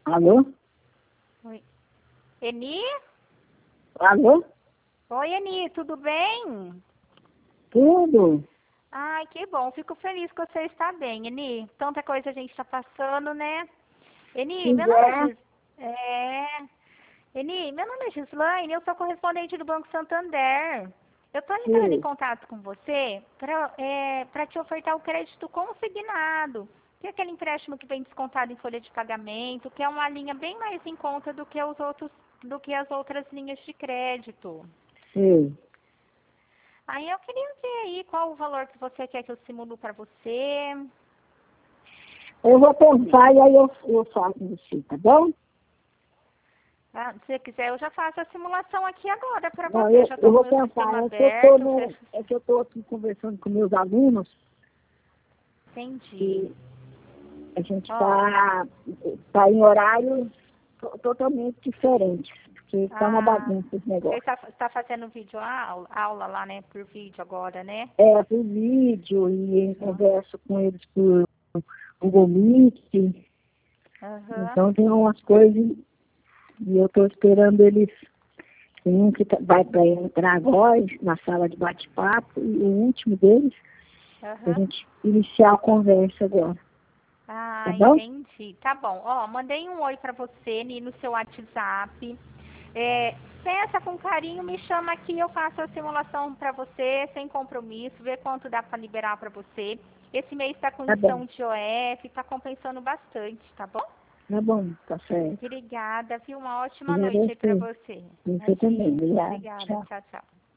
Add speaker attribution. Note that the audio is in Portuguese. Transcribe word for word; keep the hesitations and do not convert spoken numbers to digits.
Speaker 1: Alô?
Speaker 2: Oi. Eni?
Speaker 1: Alô?
Speaker 2: Oi, Eni, tudo bem?
Speaker 1: Tudo?
Speaker 2: Ai, que bom. Fico feliz que você está bem, Eni. Tanta coisa a gente está passando, né? Eni,
Speaker 1: Pois
Speaker 2: meu nome é
Speaker 1: é.
Speaker 2: Gis... É... Eni, meu nome é Gislaine, eu sou correspondente do Banco Santander. Eu estou entrando em
Speaker 1: Sim.
Speaker 2: contato com você para é, para te ofertar o crédito consignado, que é aquele empréstimo que vem descontado em folha de pagamento, que é uma linha bem mais em conta do que os outros, do que as outras linhas de crédito.
Speaker 1: Sim.
Speaker 2: Aí eu queria ver aí qual o valor que você quer que eu simulo para você.
Speaker 1: Eu vou pensar e aí eu, eu falo com você, tá bom?
Speaker 2: Ah, se você quiser, eu já faço a simulação aqui agora para
Speaker 1: Não,
Speaker 2: você.
Speaker 1: eu,
Speaker 2: Já
Speaker 1: eu
Speaker 2: estou com o
Speaker 1: vou
Speaker 2: meu sistema
Speaker 1: pensar. É que eu tô
Speaker 2: aberto.
Speaker 1: no,
Speaker 2: Fecho...
Speaker 1: é que eu tô aqui conversando com meus alunos
Speaker 2: Entendi.
Speaker 1: e a gente
Speaker 2: Ó,
Speaker 1: está tá tá em horários to- totalmente diferentes, porque tá uma
Speaker 2: ah,
Speaker 1: bagunça esse
Speaker 2: você
Speaker 1: negócio.
Speaker 2: está tá fazendo vídeo aula, aula lá, né? Por vídeo agora, né?
Speaker 1: É, por vídeo e eu
Speaker 2: Uhum.
Speaker 1: converso com eles por Google Meet,
Speaker 2: Aham.
Speaker 1: então tem umas coisas e eu estou esperando eles. Tem um que tá- vai para entrar agora na sala de bate-papo e o último deles, para a
Speaker 2: Aham.
Speaker 1: gente iniciar a conversa agora, tá
Speaker 2: Ah,
Speaker 1: bom?
Speaker 2: entendi. Tá bom. Ó, mandei um oi para você ali no seu WhatsApp. É, pensa com carinho, me chama aqui, eu faço a simulação para você, sem compromisso, ver quanto dá para liberar para você. Esse mês está com
Speaker 1: Tá bom,
Speaker 2: lição de O F, está compensando bastante, tá bom?
Speaker 1: tá bom, tá certo.
Speaker 2: Obrigada, viu? Uma ótima noite aí para
Speaker 1: Agradecer.
Speaker 2: você.
Speaker 1: Você também,
Speaker 2: Imagina.
Speaker 1: obrigado.
Speaker 2: Obrigada.
Speaker 1: Tchau.
Speaker 2: Tchau, tchau.